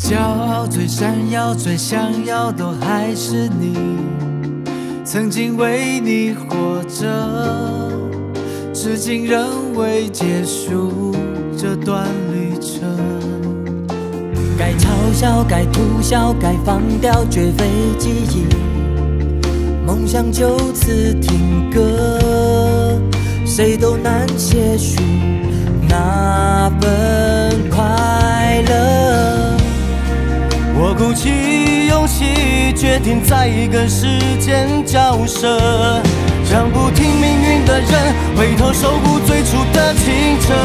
骄傲、最闪耀、最想要，都还是你。曾经为你活着，至今仍未结束这段旅程。该嘲笑，该哭笑，该放掉，绝非记忆。梦想就此停格，谁都难些许那份快乐。 我鼓起勇气，决定再跟时间交涉，让不听命运的人回头守护最初的清澈。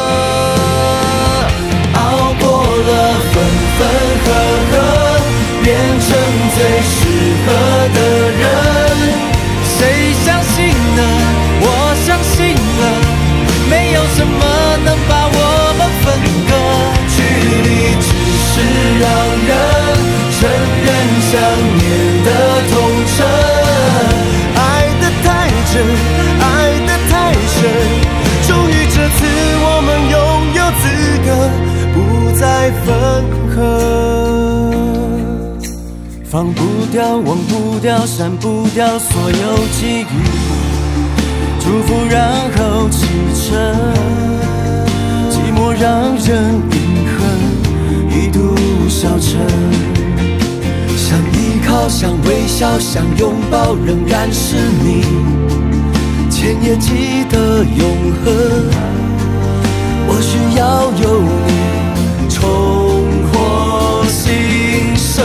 熬过了分分合合，变成最适合的人。 谁相信呢？我相信了，没有什么能把我们分割。 距离只是让人承认想念的痛彻。爱得太真，爱得太深，终于这次我们拥有资格不再分合。放不掉，忘不掉，删不掉所有记忆，祝福然后启程，寂寞让人隐恨，一度消沉。想依靠，想微笑，想拥抱，仍然是你。千也记得永恒，我需要有你重获新生。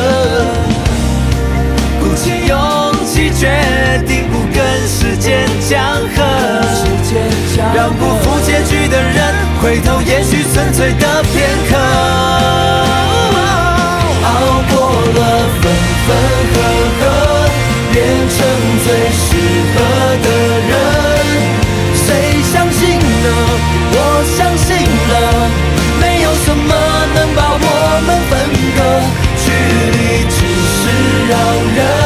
鼓起勇气，决定不跟时间讲和，让不负结局的人回头延续纯粹的片刻。 熬过了分分合合，变成最适合的人。谁相信呢？我相信了，没有什么能把我们分割。距离只是让人